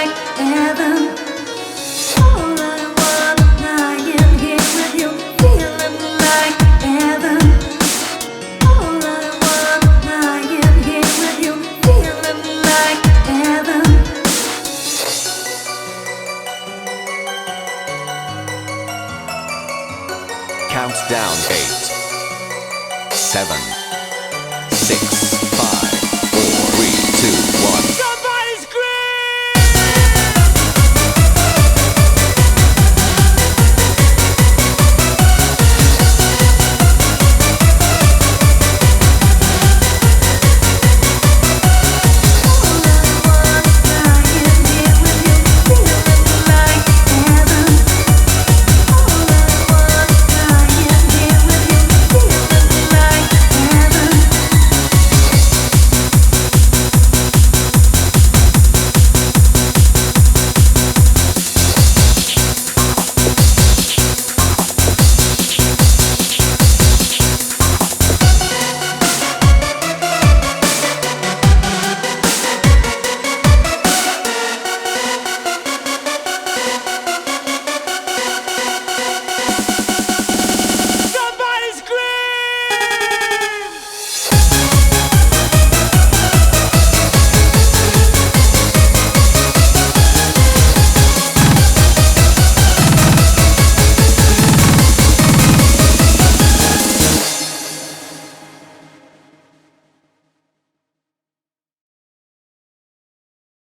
like heaven. All I want, lying here with you, feeling like heaven. All I want, lying here with you, feeling like heaven. Countdown 8, 7, 6,